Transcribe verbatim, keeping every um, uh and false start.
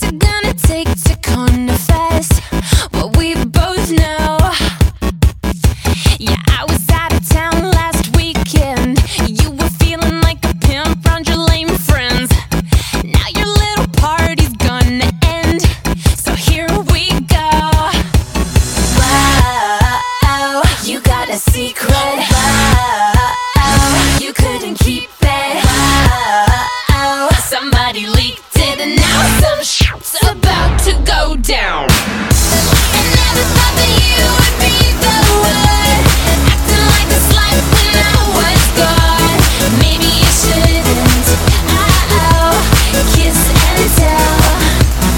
gonna take to confess what we both know? Yeah, I was out of town last weekend. You were feeling like a pimp around your lame friends. Now your little party's gonna end, so here we go. Wow, you got a secret. Wow, you couldn't keep it. Wow, somebody leaked it, and now some shit's about to go down.